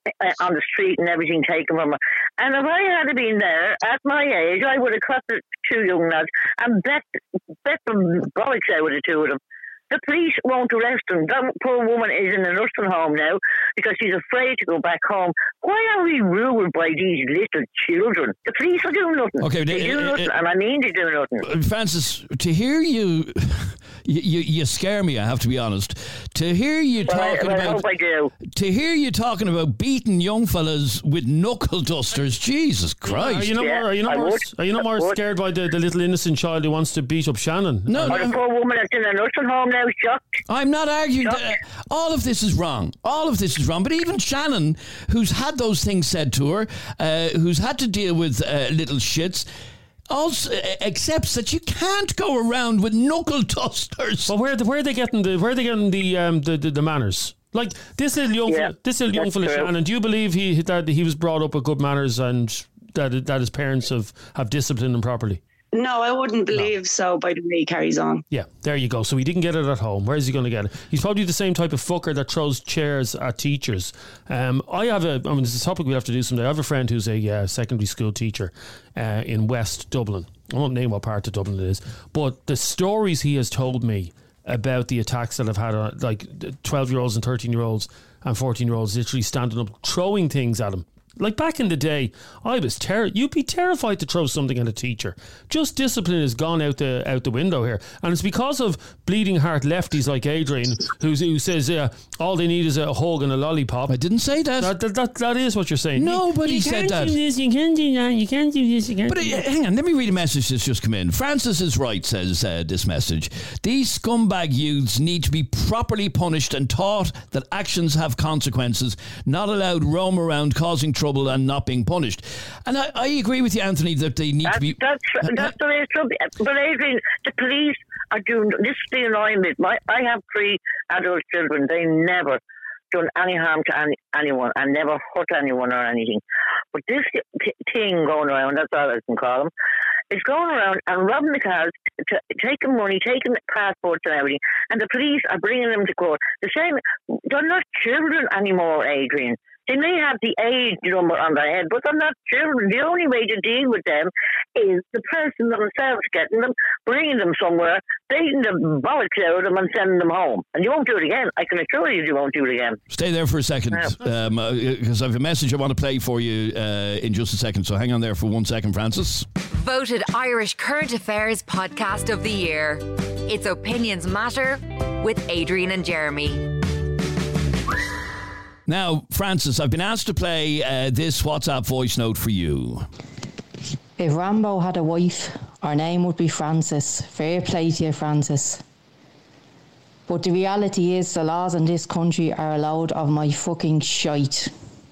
on the street and everything taken from her. And if I had been there at my age, I would have cut the two young lads and bet, bet the bollocks out of the two of them. The police won't arrest them. That poor woman is in a nursing home now because she's afraid to go back home. Why are we ruled by these little children? The police are doing nothing. Okay, they uh, do uh, nothing, uh, and I mean they do nothing. Francis, to hear you, you, you, you scare me. I have to be honest. To hear you Well, I, talking well, I about, hope I do. to hear you talking about beating young fellas with knuckle dusters, Jesus Christ! Are you not Yeah, more? Are you not I more? would. Are you not I more would. scared by the, the little innocent child who wants to beat up Shannon? No, Or the no, poor woman that's in a nursing home now is shocked. I'm not arguing. Shock. That, all of this is wrong. All of this is wrong. But even Shannon, who's had those things said to her, uh, who's had to deal with uh, little shits, also uh, accepts that you can't go around with knuckle dusters. But where where are they getting the where are they getting the um the, the, the manners? Like this little young Yeah, fella, this little young that's fella true. Shannon. Do you believe he that he was brought up with good manners and that that his parents have have disciplined him properly? No, I wouldn't believe so by the way he carries on. Yeah, there you go. So he didn't get it at home. Where is he going to get it? He's probably the same type of fucker that throws chairs at teachers. Um, I have a, I mean, it's a topic we have to do someday. I have a friend who's a uh, secondary school teacher uh, in West Dublin. I won't name what part of Dublin it is, but the stories he has told me about the attacks that have had on like twelve year olds and thirteen year olds and fourteen year olds literally standing up, throwing things at him. Like back in the day, I was ter- you'd be terrified to throw something at a teacher. Just discipline has gone out the out the window here, and it's because of bleeding heart lefties like Adrian, who's, who says uh, all they need is a hug and a lollipop. I didn't say that. That, that, that, that is what you're saying. Nobody you said can't that. Do this, you can't do that. You can't do this. You can't. But do uh, that. hang on, let me read a message that's just come in. Francis is right, says uh, this message. These scumbag youths need to be properly punished and taught that actions have consequences, not allowed roam around causing trouble and not being punished. And I, I agree with you, Anthony, that they need That's, to be... that's, that's the way it should be. But Adrian, the police are doing this. Is the annoying bit. My, I have three adult children. They never done any harm to any, anyone and never hurt anyone or anything. But this t- thing going around, that's all I can call them, is going around and robbing the cars, t- taking money, taking passports and everything, and the police are bringing them to court. The same, they're not children anymore, Adrian. They may have the age number on their head, but they're not children. The only way to deal with them is the person themselves getting them, bringing them somewhere, beating the bollocks out of them and sending them home. And you won't do it again. I can assure you you won't do it again. Stay there for a second, Yeah. um, because I have a message I want to play for you uh, in just a second. So hang on there for one second, Francis. Voted Irish Current Affairs Podcast of the Year. It's Opinions Matter with Adrian and Jeremy. Now, Francis, I've been asked to play uh, this WhatsApp voice note for you. If Rambo had a wife, her name would be Francis. Fair play to you, Francis. But the reality is the laws in this country are a load of my fucking shite.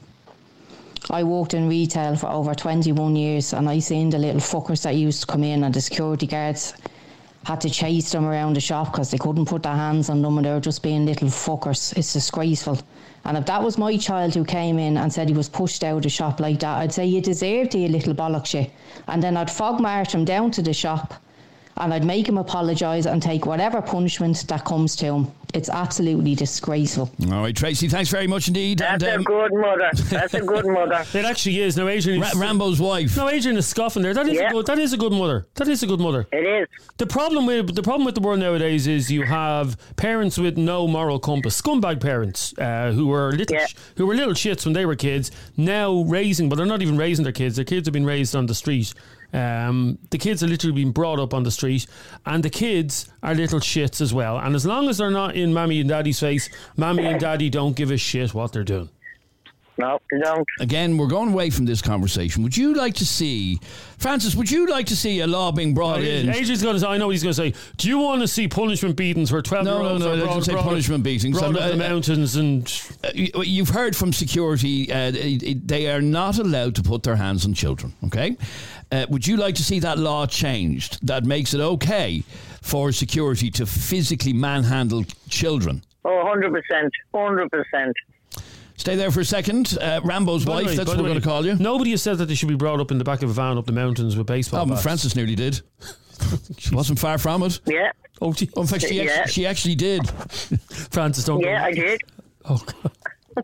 I worked in retail for over twenty-one years and I seen the little fuckers that used to come in and the security guards had to chase them around the shop because they couldn't put their hands on them and they were just being little fuckers. It's disgraceful. And if that was my child who came in and said he was pushed out of the shop like that, I'd say you deserved it, you little bollocks you. And then I'd fog march him down to the shop and I'd make him apologise and take whatever punishment that comes to him. It's absolutely disgraceful. All right, Tracy, thanks very much indeed. That's and, um, a good mother. That's a good mother. It actually is. Now, Adrian, Ra- Rambo's wife. No, Adrian is scoffing there. That is Yeah. a good. That is a good mother. That is a good mother. It is. The problem with the problem with the world nowadays is you have parents with no moral compass, scumbag parents uh, who were little Yeah. sh- who were little shits when they were kids. Now raising, but they're not even raising their kids. Their kids have been raised on the street. Um, the kids are literally being brought up on the street, and the kids are little shits as well. And as long as they're not in mommy and daddy's face, mommy and daddy don't give a shit what they're doing. No, they don't. Again, we're going away from this conversation. Would you like to see, Francis, would you like to see a law being brought in? Adrian's going to say, I know what he's going to say. Do you want to see punishment beatings where twelve No, year no, olds no, are I brought, didn't say brought punishment up, beatings. brought I'm- up the uh, mountains and... Uh, you- you've heard from security, uh, they are not allowed to put their hands on children, okay? Uh, would you like to see that law changed that makes it okay for security to physically manhandle children? Oh, one hundred percent. one hundred percent. Stay there for a second. Uh, Rambo's By the wife, way- that's by what the we're way, going to call you. Nobody has said that they should be brought up in the back of a van up the mountains with baseball Oh, but bats. Francis nearly did. She wasn't far from it. Yeah. Oh, gee. Oh, in fact, she, Yeah. actually, she actually did. Francis, don't Yeah, go. I did. Oh, God.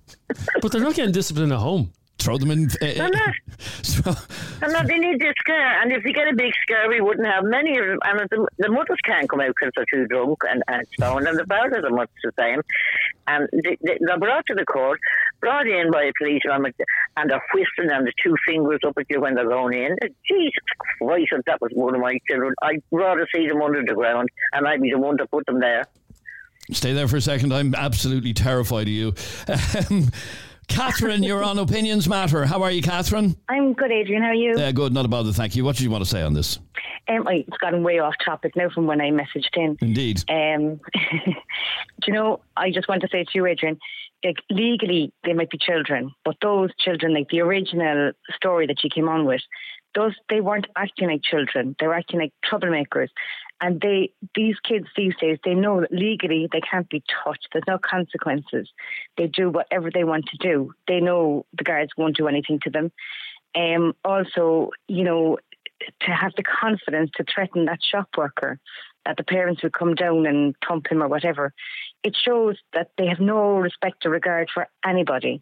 But they're not getting discipline at home. Throw them in. Uh, They're not. throw- And no, they need this scare. And if they get a big scare, we wouldn't have many of them. And the, the mothers can't come out because they're too drunk and, and stoned. And the fathers are much the same. And they, they, they're brought to the court, brought in by a policeman, and they're whistling and the two fingers up at you when they're going in. Jesus Christ, if that was one of my children, I'd rather see them under the ground, and I'd be the one to put them there. Stay there for a second. I'm absolutely terrified of you. Um, Catherine, you're on Opinions Matter. How are you, Catherine? I'm good, Adrian. How are you? Uh, good, not a bother, thank you. What did you want to say on this? Um, I, it's gotten way off topic now from when I messaged in. Indeed. Um, do you know, I just want to say to you, Adrian, like legally they might be children, but those children, like the original story that you came on with, those they weren't acting like children. They were acting like troublemakers. And they, these kids these days, they know that legally they can't be touched. There's no consequences. They do whatever they want to do. They know the guards won't do anything to them. Um, also, you know, to have the confidence to threaten that shop worker, that the parents would come down and thump him or whatever, it shows that they have no respect or regard for anybody.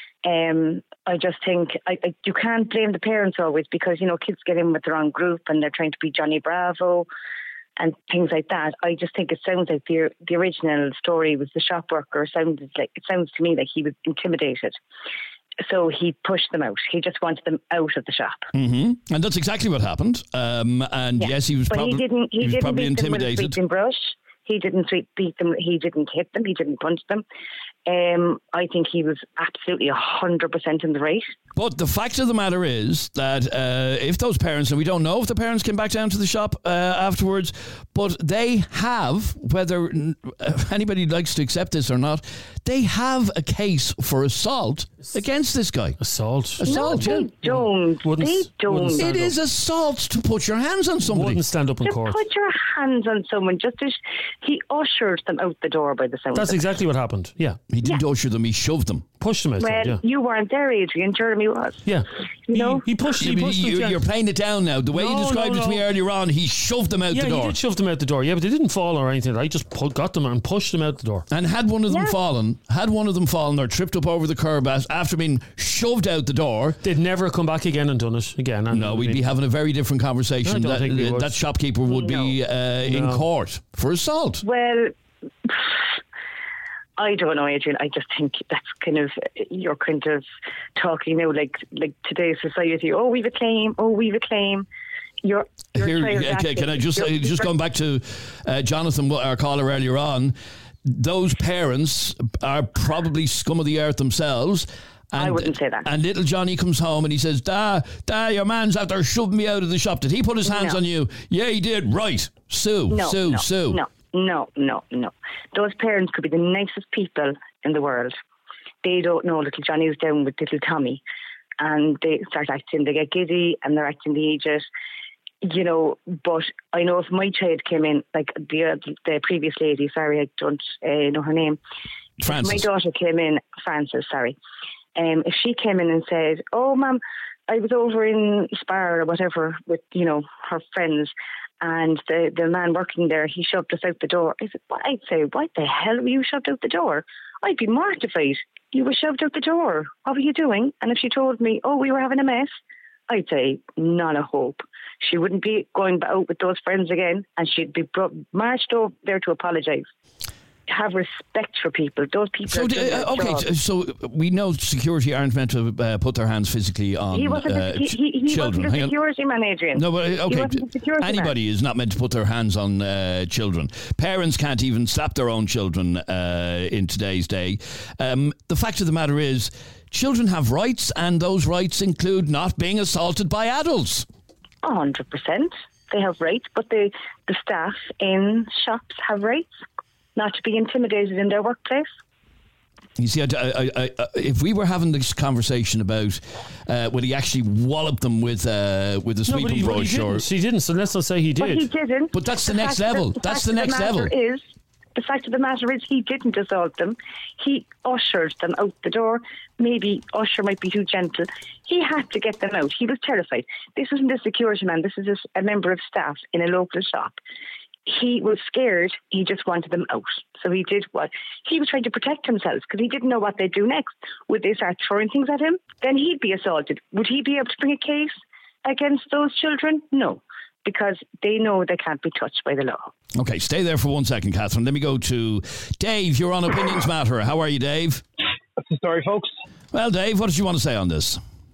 Um, I just think I, I, you can't blame the parents always because, you know, kids get in with the wrong group and they're trying to be Johnny Bravo and things like that. I just think it sounds like the the original story was the shop worker. Sounded like it sounds to me like he was intimidated, so he pushed them out. He just wanted them out of the shop. Mm-hmm. And that's exactly what happened. Um, and Yeah. yes, he was but probably he didn't. He, he was didn't probably beat them with a intimidated. sweeping brush. He didn't sweep, beat them. He didn't hit them. He didn't punch them. Um, I think he was absolutely a hundred percent in the right. But the fact of the matter is that uh, if those parents, and we don't know if the parents came back down to the shop uh, afterwards, but they have, whether uh, anybody likes to accept this or not, they have a case for assault against this guy. Assault? Assault, no, yeah. they don't. Wouldn't- they don't. wouldn't stand It is assault to put your hands on somebody. Wouldn't stand up in To court. put your hands on someone, just as he ushered them out the door by the sound. That's of it. exactly what happened. Yeah. He didn't usher them, he shoved them. Pushed them outside, Well, yeah. you weren't there, Adrian. Jeremy was. Yeah. You know? He, he pushed, Yeah, he but pushed them you, to- you're playing it down now. The way you No, described no, it to me no. earlier on, he shoved them out Yeah, the he door. did shove them out the door. Yeah, but they didn't fall or anything. I just pu- got them and pushed them out the door. And had one of them Yeah. fallen, had one of them fallen or tripped up over the curb as- after being shoved out the door, They'd never come back again and done it again. And no, we'd be having a very different conversation. I don't that, think we would. that shopkeeper would be uh, in No. court for assault. Well, I don't know, Adrian. I just think that's kind of you're kind of talking now like like today's society. Oh, we've a claim. Oh, we've a claim. You're, you're Here, child okay, can I acting. just You're- uh, just going back to uh, Jonathan, our caller earlier on? those parents are probably scum of the earth themselves. And, I wouldn't say that. And little Johnny comes home and he says, Da, Da, your man's out there shoving me out of the shop. Did he put his hands No. on you? Yeah, he did. Right. Sue, No, Sue, no, Sue. no, no, no, no. Those parents could be the nicest people in the world. They don't know little Johnny was down with little Tommy, and they start acting, they get giddy, and they're acting the ages, you know. But I know if my child came in, like the uh, the previous lady, sorry, I don't uh, know her name. Frances. My daughter came in, Frances, sorry. Um, if she came in and said, "Oh, ma'am, I was over in Spar or whatever with, you know, her friends, and the, the man working there, he shoved us out the door." I said, well, I'd say, "What the hell were you shoved out the door?" I'd be mortified. You were shoved out the door. What were you doing? And if she told me, "Oh, we were having a mess," I'd say, not a hope. She wouldn't be going out with those friends again, and she'd be bro- marched over there to apologise. Have respect for people. Those people. So, are doing their uh, okay, job. so we know security aren't meant to uh, put their hands physically on He wasn't. uh, a, he, he, he children. wasn't a Hang on. security man, Adrian. No, but uh, He okay. wasn't a security man. Anybody is not meant to put their hands on uh, children. Parents can't even slap their own children uh, in today's day. Um, the fact of the matter is, children have rights, and those rights include not being assaulted by adults. A hundred percent. They have rights, but the the staff in shops have rights not to be intimidated in their workplace. You see, I, I, I, I, if we were having this conversation about uh, would he actually wallop them with uh, with a No, but sweeping he, but he brochure? didn't. He didn't. So let's not say he But did. he didn't. But that's the next fact level. that- That's fact the of next matter level. Is, the fact of the matter is he didn't assault them. He ushered them out the door. Maybe usher might be too gentle. He had to get them out. He was terrified. This isn't a security man. This is a, a member of staff in a local shop. He was scared. He just wanted them out. So he did what? He was trying to protect himself because he didn't know what they'd do next. Would they start throwing things at him? Then he'd be assaulted. Would he be able to bring a case against those children? No, because they know they can't be touched by the law. Okay, stay there for one second, Catherine. Let me go to Dave. You're on Opinions Matter. How are you, Dave? That's the story, folks. Well, Dave, what did you want to say on this?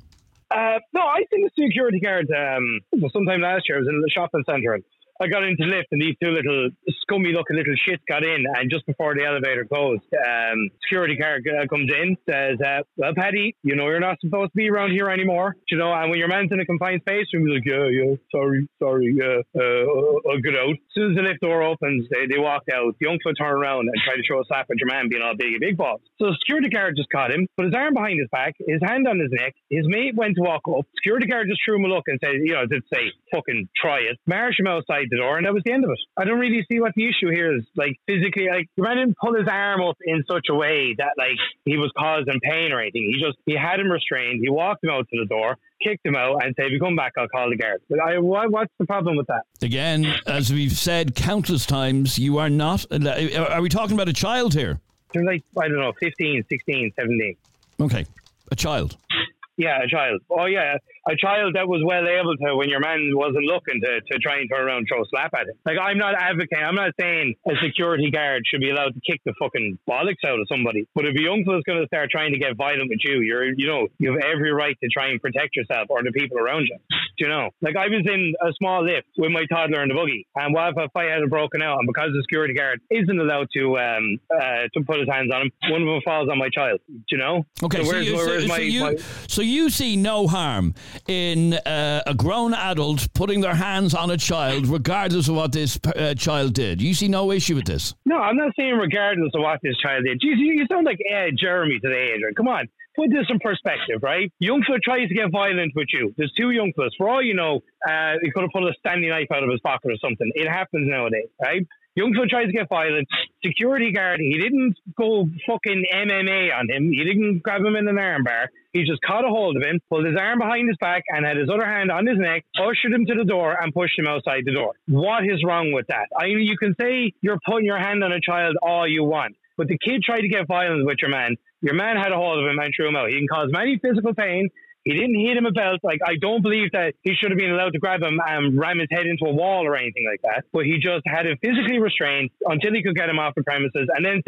Uh, no, I think the security guard, um, sometime last year, I was in the shopping centre and I got into the lift and these two little scummy looking little shits got in, and just before the elevator closed, um, security guard uh, comes in, says, uh, well, Paddy, you know you're not supposed to be around here anymore, you know, and when your man's in a confined space, you're like, yeah, yeah, sorry, sorry, yeah, uh, I'll get out. As soon as the lift door opens, they, they walked out. The uncle turned around and tried to throw a slap at your man being all big, big boss. So the security guard just caught him, put his arm behind his back, his hand on his neck. His mate went to walk up. Security guard just threw him a look and said, you know, did say, fucking try it. Marched him outside the door, and that was the end of it. I don't really see what the issue here is. Like, physically, like, the man didn't pull his arm up in such a way that, like, he was causing pain or anything. He just, he had him restrained. He walked him out to the door, kicked him out, and said, if you come back, I'll call the guards. But I, what, what's the problem with that? Again, as we've said countless times, you are not... Are we talking about a child here? They're like, I don't know, fifteen, sixteen, seventeen. Okay, a child. Yeah, a child. Oh, yeah. A child that was well able to, when your man wasn't looking, to, to try and turn around and throw a slap at him. Like, I'm not advocating, I'm not saying a security guard should be allowed to kick the fucking bollocks out of somebody. But if a young fella's going to start trying to get violent with you, you're, you know, you have every right to try and protect yourself or the people around you. Do you know? Like, I was in a small lift with my toddler in the buggy, and what if a fight had broken out, and because the security guard isn't allowed to um uh, to put his hands on him, one of them falls on my child. Do you know? Okay, so so, where's, you, where's so, my, so, you, my so you see no harm in uh, a grown adult putting their hands on a child, regardless of what this uh, child did. You see no issue with this? No, I'm not saying regardless of what this child did. Jeez, you, you sound like uh, Jeremy today, Adrian. Come on. Put this in perspective, right? Young fella tries to get violent with you. There's two young fellas. For all you know, uh, he could have pulled a Stanley knife out of his pocket or something. It happens nowadays, right? Young fella tries to get violent. Security guard, he didn't go fucking M M A on him. He didn't grab him in an arm bar. He just caught a hold of him, pulled his arm behind his back, and had his other hand on his neck, ushered him to the door, and pushed him outside the door. What is wrong with that? I mean, you can say you're putting your hand on a child all you want, but the kid tried to get violent with your man. Your man had a hold of him and threw him out. He can cause many physical pain. He didn't hit him a belt. Like, I don't believe that he should have been allowed to grab him and ram his head into a wall or anything like that. But he just had him physically restrained until he could get him off the premises, and then said,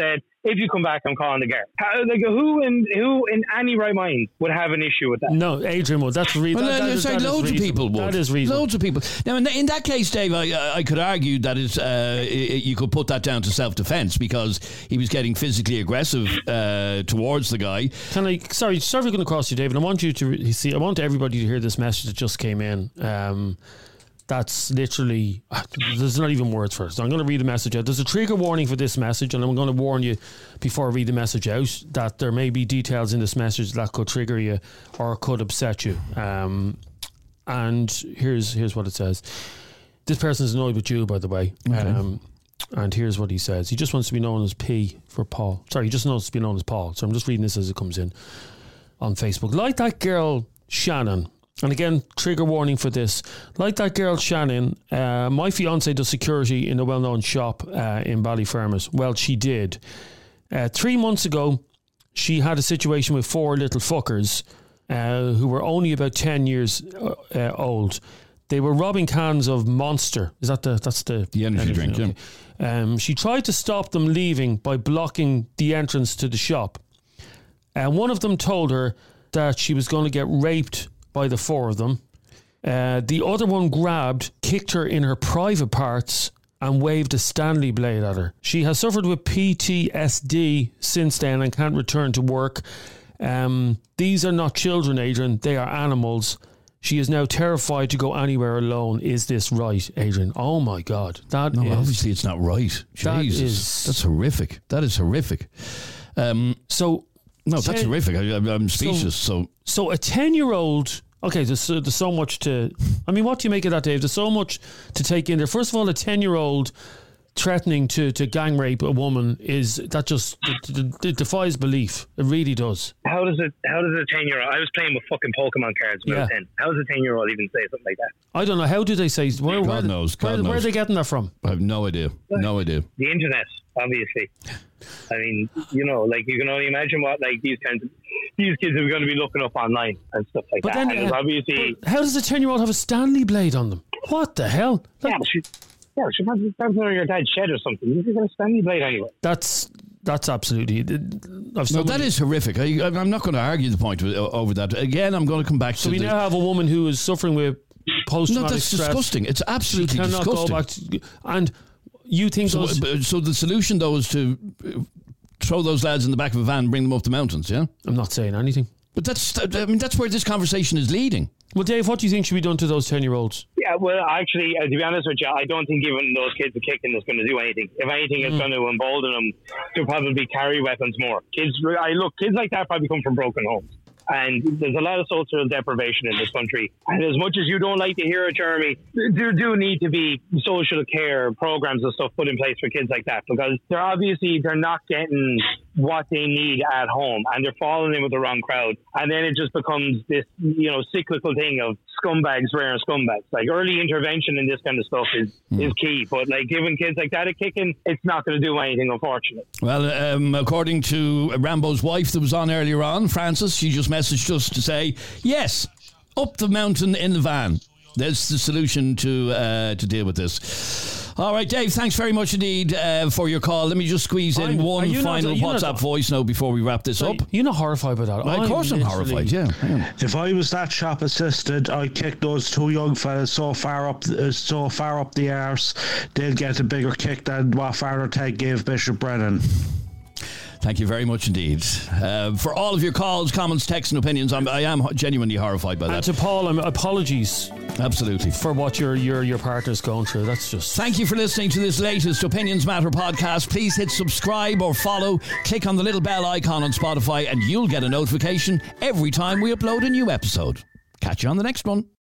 if you come back, I'm calling the guard. How, like, who in who in any right mind would have an issue with that? No, Adrian would. That's re- well, that, that, is, that loads of people would. That is reasonable. Loads of people. Now, in, in that case, Dave, I, I could argue that it's, uh, you could put that down to self-defence because he was getting physically aggressive uh, towards the guy. Can I? Sorry, sorry for going across you, David. I want you to see. I want everybody to hear this message that just came in. Um, That's literally, there's not even words for it. So I'm going to read the message out. There's a trigger warning for this message, and I'm going to warn you before I read the message out that there may be details in this message that could trigger you or could upset you. Um, and here's here's what it says. This person is annoyed with you, by the way. Okay. Um, and here's what he says. He just wants to be known as P for Paul. Sorry, he just wants to be known as Paul. So I'm just reading this as it comes in on Facebook. Like that girl, Shannon. And again, trigger warning for this. Like that girl Shannon, uh, my fiance does security in a well-known shop uh, in Ballyfermot. Well, she did. Uh, three months ago, she had a situation with four little fuckers uh, who were only about ten years uh, uh, old. They were robbing cans of Monster. Is that the that's the, the energy, energy drink? Okay. Yeah. Um, she tried to stop them leaving by blocking the entrance to the shop. And uh, one of them told her that she was going to get raped by the four of them. Uh, the other one grabbed, kicked her in her private parts and waved a Stanley blade at her. She has suffered with P T S D since then and can't return to work. Um, these are not children, Adrian. They are animals. She is now terrified to go anywhere alone. Is this right, Adrian? Oh my God. That no, is, obviously it's not right. That Jesus. is, that's horrific. That is horrific. Um, so... No, that's ten, horrific. I, I'm speechless. So, so, so a ten-year-old. Okay, there's, there's so much to. I mean, what do you make of that, Dave? There's so much to take in there. First of all, a ten-year-old threatening to, to gang rape a woman is that just it, it defies belief. It really does. How does it? How does a ten-year-old? I was playing with fucking Pokemon cards when I was ten. How does a ten-year-old even say something like that? I don't know. How do they say? Where, God where, knows. God where, knows. Where are they getting that from? I have no idea. No idea. The internet, obviously. I mean, you know, like you can only imagine what like these kinds of these kids are going to be looking up online and stuff like but that. Then, and uh, obviously, how does a ten-year-old have a Stanley blade on them? What the hell? Like, yeah, but she, yeah, she probably stands under your dad's shed or something. You got a Stanley blade anyway. That's that's absolutely. I've no, that is horrific. I, I'm not going to argue the point over that. Again, I'm going to come back so to. So we the, now have a woman who is suffering with post-traumatic No, that's stress. disgusting. It's absolutely she cannot disgusting. Go back to, and you think so? Those, so the solution, though, is to throw those lads in the back of a van and bring them up the mountains. Yeah, I'm not saying anything. But that's, I mean, that's where this conversation is leading. Well, Dave, what do you think should be done to those ten-year-olds? Yeah, well, actually, uh, to be honest with you, I don't think giving those kids a kicking is going to do anything. If anything, it's mm. going to embolden them to probably carry weapons more. Kids, I look, kids like that probably come from broken homes. And there's a lot of social deprivation in this country. And as much as you don't like to hear it, Jeremy, there do need to be social care programs and stuff put in place for kids like that, because they're obviously, they're not getting what they need at home and they're falling in with the wrong crowd. And then it just becomes this, you know, cyclical thing of scumbags rearing scumbags. Like early intervention in this kind of stuff is, mm. is key. But like giving kids like that a kicking, it's not going to do anything, unfortunately. Well, um, according to Rambo's wife that was on earlier on, Frances, she just messaged us to say, yes, up the mountain in the van. That's the solution to uh, to deal with this. All right, Dave, thanks very much indeed uh, for your call. Let me just squeeze in I'm, one final not, WhatsApp not, voice now before we wrap this so up. You're not horrified by that? Well, of course I'm horrified, yeah, yeah. If I was that shop assistant, I'd kick those two young fellas so far up uh, so far up the arse, they'll get a bigger kick than what Father Ted gave Bishop Brennan. Thank you very much indeed. Uh, for all of your calls, comments, texts and opinions, I'm, I am genuinely horrified by that. And to Paul, um, apologies. Absolutely. For what your, your, your partner's going through. That's just... Thank you for listening to this latest Opinions Matter podcast. Please hit subscribe or follow. Click on the little bell icon on Spotify and you'll get a notification every time we upload a new episode. Catch you on the next one.